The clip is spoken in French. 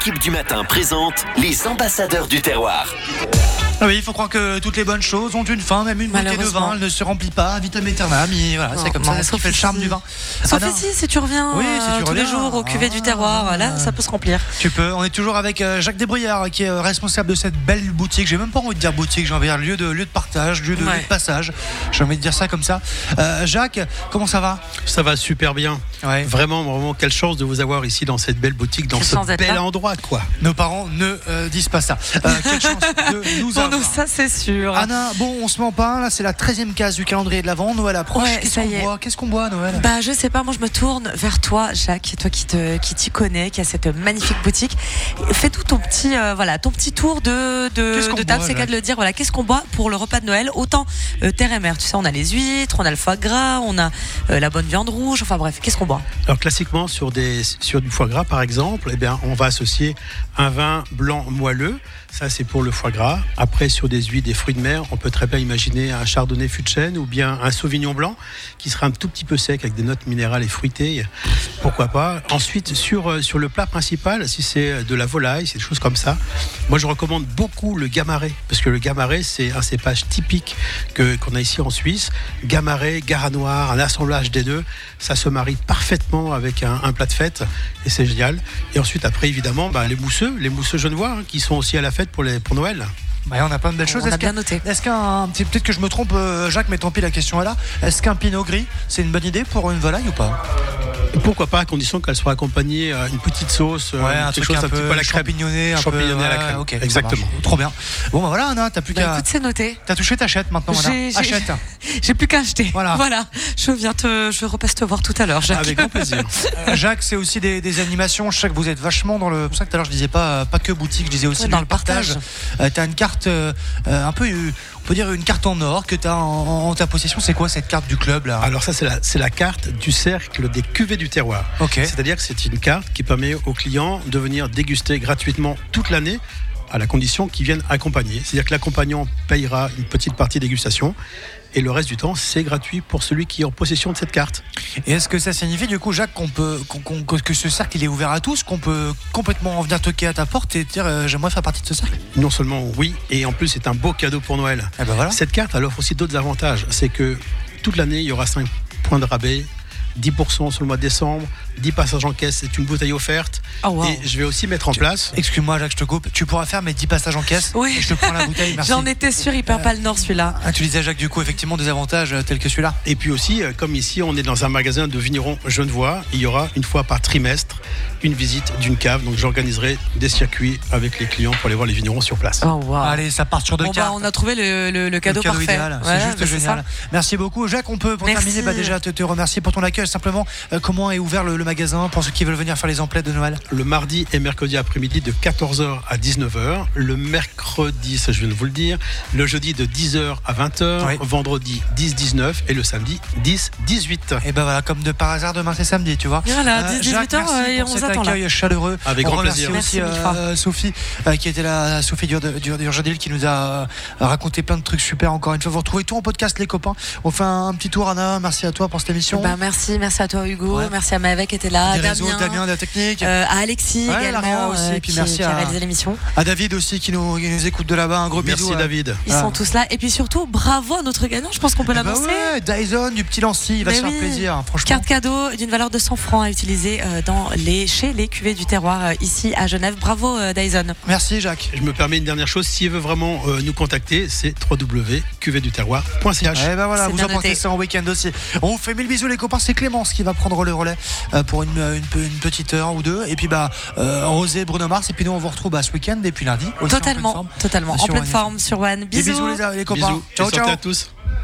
l'équipe du matin présente les ambassadeurs du terroir. Ah oui, il faut croire que toutes les bonnes choses ont une fin, même une bouteille de vin, elle ne se remplit pas, vitam aeternam, et voilà, c'est comme ça, c'est ce qui fait le charme du vin. Sauf ici, si tu reviens tous les jours au cuvée du terroir, là, ça peut se remplir. Tu peux, on est toujours avec Jacques Desbrouillards, qui est responsable de cette belle boutique. J'ai même pas envie de dire boutique, j'ai envie de dire lieu de partage, lieu de passage. J'ai envie de dire ça comme ça. Jacques, comment ça va ? Ça va super bien. Ouais. Vraiment, quelle chance de vous avoir ici dans cette belle boutique, dans ce bel endroit, quoi. Nos parents ne disent pas ça. Quelle chance de nous avoir. Nous, ça c'est sûr. Anna, bon, on se ment pas, là c'est la 13e case du calendrier de l'Avent, Noël approche. Qu'est-ce qu'on boit Noël ? Bah je sais pas, moi je me tourne vers toi Jacques, toi qui t'y connais, qui a cette magnifique boutique. Fais tout ton petit tour de table, c'est qu'à de le dire, voilà, qu'est-ce qu'on boit pour le repas de Noël, autant terre et mer, tu sais, on a les huîtres, on a le foie gras, on a la bonne viande rouge, enfin bref, qu'est-ce qu'on boit ? Alors classiquement sur du foie gras par exemple, eh bien on va associer un vin blanc moelleux, ça c'est pour le foie gras. Après sur des huîtres, des fruits de mer, on peut très bien imaginer un chardonnay fût de chêne ou bien un sauvignon blanc qui sera un tout petit peu sec avec des notes minérales et fruitées, pourquoi pas. Ensuite sur le plat principal, si c'est de la volaille, c'est des choses comme ça, moi je recommande beaucoup le gamaret, parce que le gamaret c'est un cépage typique qu'on a ici en Suisse. Gamaret, Gara noir, un assemblage des deux, ça se marie parfaitement avec un plat de fête et c'est génial. Et ensuite après évidemment les mousseux genevois qui sont aussi à la fête pour Noël. On a plein de belles choses. On a bien noté. Peut-être que je me trompe, Jacques, mais tant pis, la question est là. Est-ce qu'un pinot gris, c'est une bonne idée pour une volaille ou pas ? Pourquoi pas, à condition qu'elle soit accompagnée d'une petite sauce, quelque chose un petit peu à la crème. Champignoné à la crème. Okay, exactement. Trop bien. Bon, voilà, Anna, t'as plus qu'à. Écoute, c'est noté. T'as touché, t'achètes maintenant, Anna. Achète. J'ai plus qu'à acheter. Voilà. Je repasse te voir tout à l'heure, Jacques. Avec grand plaisir. Jacques, c'est aussi des animations. Je sais que vous êtes vachement dans le. C'est pour ça que tout à l'heure, je disais pas que boutique, je disais aussi dans le partage. T'as une carte un peu, on peut dire une carte en or que tu as en ta possession. C'est quoi cette carte du club là ? Alors ça c'est la carte du cercle des cuvées du terroir. Okay. C'est-à-dire que c'est une carte qui permet aux clients de venir déguster gratuitement toute l'année, à la condition qu'ils viennent accompagner. C'est-à-dire que l'accompagnant payera une petite partie dégustation et le reste du temps c'est gratuit pour celui qui est en possession de cette carte. Et est-ce que ça signifie du coup, Jacques, que ce cercle il est ouvert à tous, qu'on peut complètement venir toquer à ta porte et dire j'aimerais faire partie de ce cercle ? Non seulement oui, et en plus c'est un beau cadeau pour Noël. Voilà. Cette carte elle offre aussi d'autres avantages, c'est que toute l'année il y aura 5 points de rabais, 10% sur le mois de décembre, 10 passages en caisse, c'est une bouteille offerte. Et je vais aussi mettre en place. Excuse-moi Jacques, je te coupe. Tu pourras faire mes 10 passages en caisse. Oui. Et je te prends la bouteille, merci. J'en étais sûr, il perd pas le nord celui-là. Tu disais Jacques, du coup, effectivement, des avantages tels que celui-là. Et puis aussi, comme ici, on est dans un magasin de vignerons genevois, il y aura une fois par trimestre une visite d'une cave. Donc j'organiserai des circuits avec les clients pour aller voir les vignerons sur place. Allez, ça part sur 2 cartes. On a trouvé le cadeau parfait. Idéal. C'est juste génial. Merci beaucoup. Jacques, on peut pour terminer déjà te remercier pour ton accueil. Simplement, comment est ouvert le magasin pour ceux qui veulent venir faire les emplettes de Noël ? Le mardi et mercredi après-midi de 14h à 19h. Le mercredi, ça je viens de vous le dire. Le jeudi de 10h à 20h. Oui. Vendredi 10-19 et le samedi 10-18. Et ben voilà, comme de par hasard, demain c'est samedi, tu vois. Voilà, 18h et on vous attend là. Accueil chaleureux. Avec grand plaisir. Merci aussi Sophie qui était là, Sophie Durjadil qui nous a raconté plein de trucs super. Encore une fois, vous retrouvez tout en podcast, les copains. On fait un petit tour, Anna. Merci à toi pour cette émission. Merci à toi Hugo. Merci à Maëva qui était là, à Damien de la technique, à Alexis également aussi, et puis merci qui a réalisé l'émission. À David aussi qui nous écoute de là-bas. Un gros bisou. Merci David. Ils sont tous là. Et puis surtout, bravo à notre gagnant. Je pense qu'on peut l'annoncer. Dyson du petit Lancy, il va se faire plaisir. Franchement. Carte cadeau d'une valeur de 100 francs à utiliser chez les cuvées du terroir ici à Genève. Bravo Dyson. Merci Jacques. Je me permets une dernière chose, s'il veut vraiment nous contacter, c'est www.cuvéduterroir.ch. Et ben voilà, vous emportez ça en week-end aussi. On vous fait 1000 bisous les copains, c'est Clémence qui va prendre le relais pour une petite heure ou deux. Et puis Rosé, Bruno Mars, et puis nous on vous retrouve ce week-end et puis lundi. Totalement, en pleine forme sur One. Bisous. Bisous les copains. Bisous. Ciao à tous.